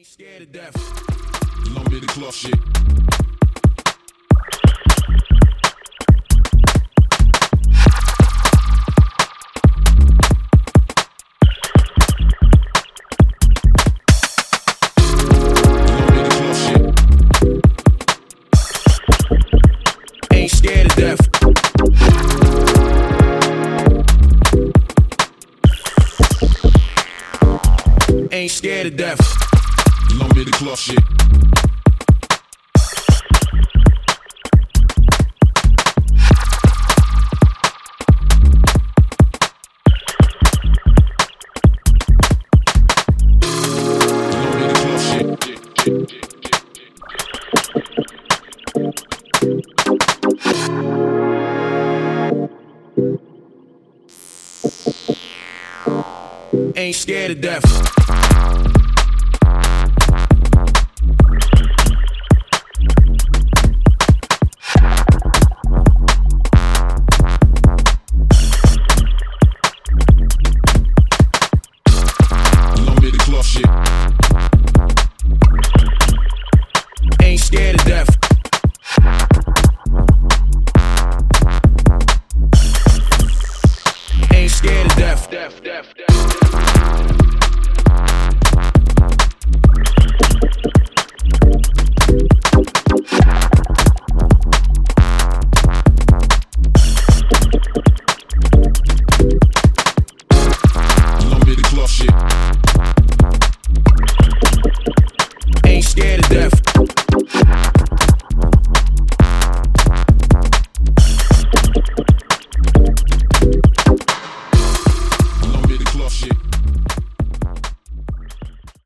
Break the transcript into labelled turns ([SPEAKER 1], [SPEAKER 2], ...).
[SPEAKER 1] Scared of death. Long bit of cloth shit. Ain't scared of death. Ain't scared of death. Long bit of cloth shit. Ain't scared of death.